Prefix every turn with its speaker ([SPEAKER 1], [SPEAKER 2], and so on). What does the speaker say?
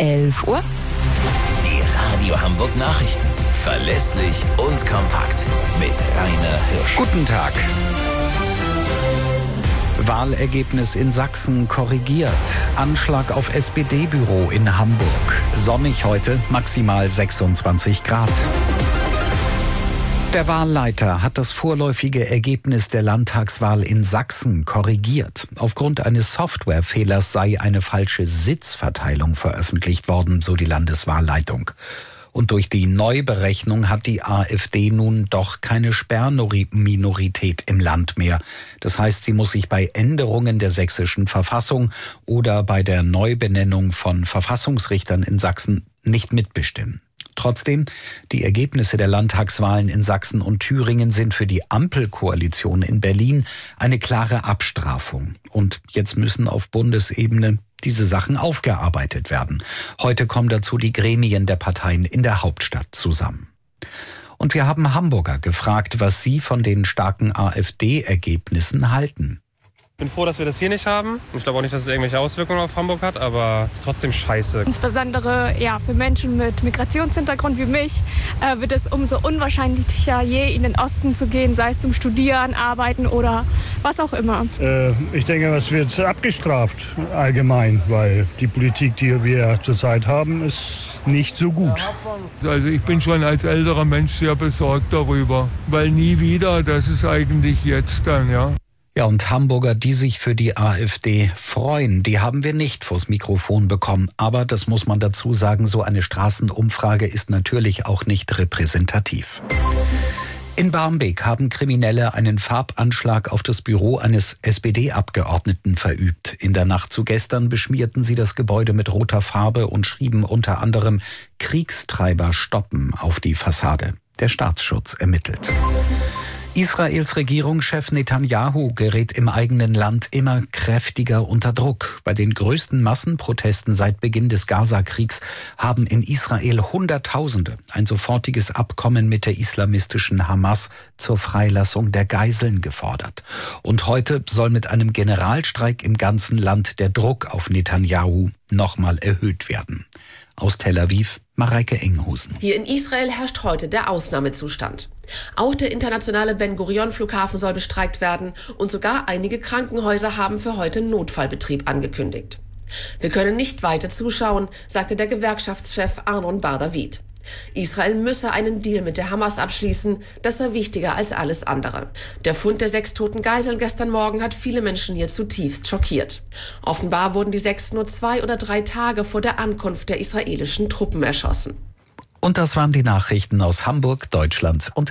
[SPEAKER 1] 11 Uhr.
[SPEAKER 2] Die Radio Hamburg Nachrichten. Verlässlich und kompakt. Mit Rainer Hirsch.
[SPEAKER 3] Guten Tag. Wahlergebnis in Sachsen korrigiert. Anschlag auf SPD-Büro in Hamburg. Sonnig heute, maximal 26 Grad. Der Wahlleiter hat das vorläufige Ergebnis der Landtagswahl in Sachsen korrigiert. Aufgrund eines Softwarefehlers sei eine falsche Sitzverteilung veröffentlicht worden, so die Landeswahlleitung. Und durch die Neuberechnung hat die AfD nun doch keine Sperrminorität im Land mehr. Das heißt, sie muss sich bei Änderungen der sächsischen Verfassung oder bei der Neubenennung von Verfassungsrichtern in Sachsen nicht mitbestimmen. Trotzdem, die Ergebnisse der Landtagswahlen in Sachsen und Thüringen sind für die Ampelkoalition in Berlin eine klare Abstrafung. Und jetzt müssen auf Bundesebene diese Sachen aufgearbeitet werden. Heute kommen dazu die Gremien der Parteien in der Hauptstadt zusammen. Und wir haben Hamburger gefragt, was sie von den starken AfD-Ergebnissen halten.
[SPEAKER 4] Ich bin froh, dass wir das hier nicht haben. Ich glaube auch nicht, dass es irgendwelche Auswirkungen auf Hamburg hat, aber es ist trotzdem scheiße.
[SPEAKER 5] Insbesondere für Menschen mit Migrationshintergrund wie mich wird es umso unwahrscheinlicher, je in den Osten zu gehen, sei es zum Studieren, Arbeiten oder was auch immer.
[SPEAKER 6] Ich denke, es wird abgestraft allgemein, weil die Politik, die wir zurzeit haben, ist nicht so gut.
[SPEAKER 7] Also ich bin schon als älterer Mensch sehr besorgt darüber, weil nie wieder, das ist eigentlich jetzt dann, ja.
[SPEAKER 3] Ja, und Hamburger, die sich für die AfD freuen, die haben wir nicht vors Mikrofon bekommen. Aber das muss man dazu sagen, so eine Straßenumfrage ist natürlich auch nicht repräsentativ. In Barmbek haben Kriminelle einen Farbanschlag auf das Büro eines SPD-Abgeordneten verübt. In der Nacht zu gestern beschmierten sie das Gebäude mit roter Farbe und schrieben unter anderem „Kriegstreiber stoppen" auf die Fassade. Der Staatsschutz ermittelt. Israels Regierungschef Netanyahu gerät im eigenen Land immer kräftiger unter Druck. Bei den größten Massenprotesten seit Beginn des Gaza-Kriegs haben in Israel Hunderttausende ein sofortiges Abkommen mit der islamistischen Hamas zur Freilassung der Geiseln gefordert. Und heute soll mit einem Generalstreik im ganzen Land der Druck auf Netanyahu nochmal erhöht werden. Aus Tel Aviv, Mareike Enghusen.
[SPEAKER 8] Hier in Israel herrscht heute der Ausnahmezustand. Auch der internationale Ben-Gurion-Flughafen soll bestreikt werden und sogar einige Krankenhäuser haben für heute Notfallbetrieb angekündigt. Wir können nicht weiter zuschauen, sagte der Gewerkschaftschef Arnon Bar-David. Israel müsse einen Deal mit der Hamas abschließen, das sei wichtiger als alles andere. Der Fund der 6 toten Geiseln gestern Morgen hat viele Menschen hier zutiefst schockiert. Offenbar wurden die 6 nur 2 oder 3 Tage vor der Ankunft der israelischen Truppen erschossen.
[SPEAKER 3] Und das waren die Nachrichten aus Hamburg, Deutschland und